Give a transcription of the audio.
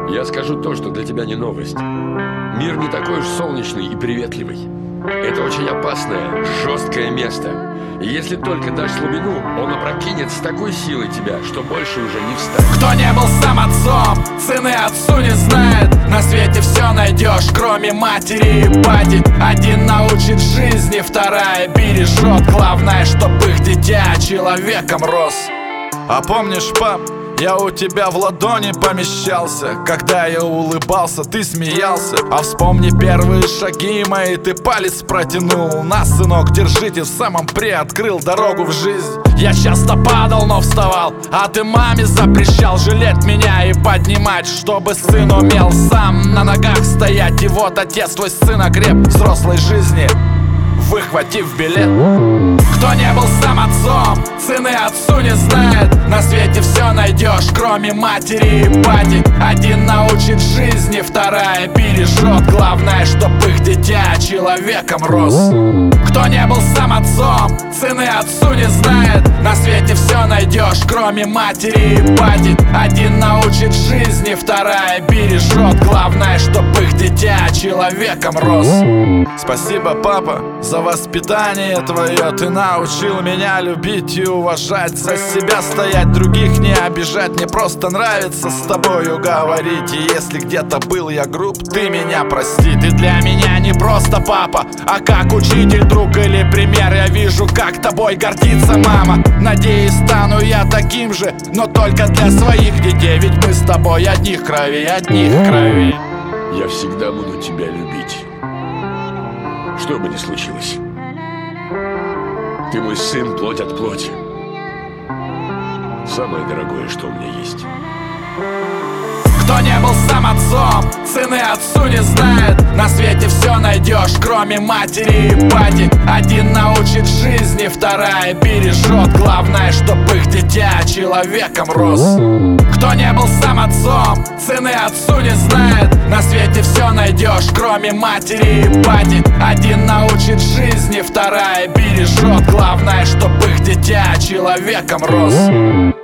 Я скажу то, что для тебя не новость. Мир не такой уж солнечный и приветливый. Это очень опасное, жесткое место. И если только дашь слабину, он опрокинет с такой силой тебя, что больше уже не встать. Кто не был сам отцом, цены отцу не знает. На свете все найдешь, кроме матери и бати. Один научит жизни, вторая бережет. Главное, чтоб их дитя человеком рос. А помнишь, пап, я у тебя в ладони помещался. Когда я улыбался, ты смеялся. А вспомни первые шаги мои, ты палец протянул. Нас, сынок, держите, в самом приоткрыл дорогу в жизнь. Я часто падал, но вставал, а ты маме запрещал жалеть меня и поднимать, чтобы сын умел сам на ногах стоять. И вот отец твой сын окреп взрослой жизни, выхватив билет. Кто не был сам отцом, цены отцу не знает. На свете все найдешь, кроме матери и бати. Один научит жизни, вторая бережет. Главное, чтоб их дитя человеком рос. Кто не был сам отцом, цены отцу не знает. На свете все найдешь, кроме матери и бати. Один научит жизни, вторая бережет. Главное, чтоб их дитя человеком рос. Спасибо, папа, за воспитание твое. Ты научил меня любить и уважать, за себя стоять, других не обижать. Мне просто нравится с тобою говорить. И если где-то был я груб, ты меня прости. Ты для меня не просто папа, а как учитель, друг или пример. Я вижу, как тобой гордится мама. Надеюсь, стану я таким же, но только для своих детей. Ведь мы с тобой одних кровей, одних кровей. Я всегда буду тебя любить, что бы ни случилось. Ты мой сын, плоть от плоти. Самое дорогое, что у меня есть. Кто не был сам отцом, цены отцу не знает. На свете все найдешь, кроме матери и бати. Один научит жизни, вторая бережет. Главное, чтоб их дитя человеком рос. Кто не был сам отцом, цены отцу не знает. На свете все найдешь, кроме матери и бати. Один научит жизни, вторая бережет. Главное, чтоб их дитя человеком рос.